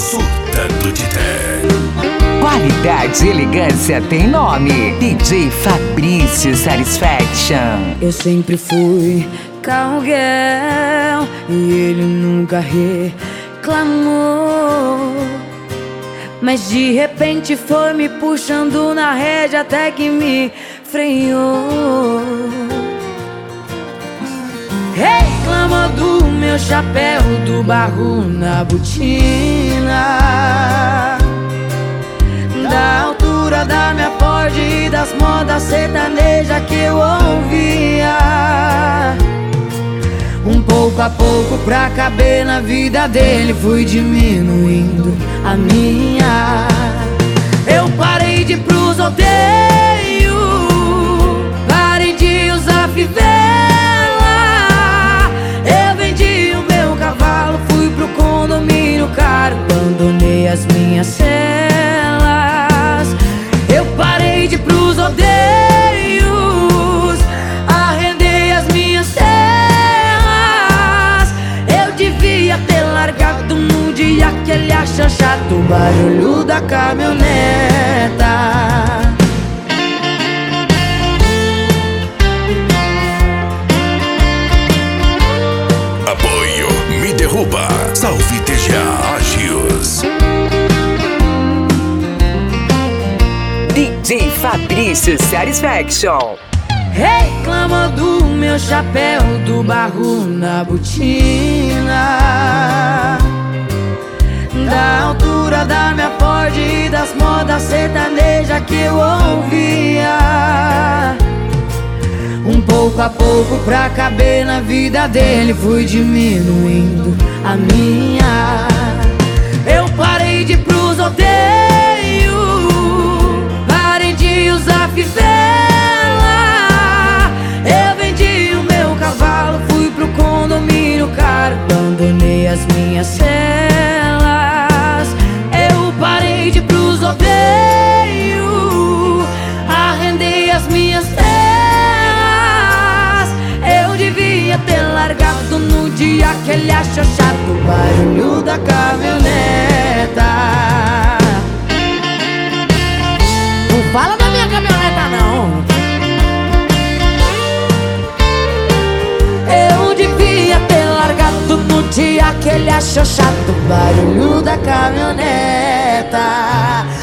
Surtando de Té. Qualidade e elegância tem nome. DJ Fabrício Satisfaction. Eu sempre fui cowgirl e ele nunca reclamou. Mas de repente foi me puxando na rédea até que me freou. Reclamou do meu chapéu, do barro na botina, da altura da minha Ford e das modas sertanejas que eu ouvia. Pouco a pouco pra caber na vida dele fui diminuindo a minha. Eu parei de ir pros rodeios, parei de usar fivela. Eu vendi o meu cavalo, fui pro condomínio caro, abandonei as minhas celas. Eu parei de ir pros rodeios, arrendei as minhas celas. Devia ter largado no dia que ele acha chato o barulho da caminhoneta. Apoio Me Derruba. Salve TGA Agios. DJ Fabrício Satisfaction. Reclamou do meu chapéu, do barro na botina, da altura da minha Ford e das modas sertanejas que eu ouvia. Pouco a pouco pra caber na vida dele fui diminuindo a minha. Eu parei de ir pros rodeios, parei de usar fivela. Fui pro condomínio caro, abandonei as minhas celas. Eu parei de ir pros rodeios, arrendei as minhas celas. Eu devia ter largado no dia que ele acha chato o barulho da caminhoneta. Não fala da minha caminhoneta não. No dia que ele achou chato o barulho da caminhoneta.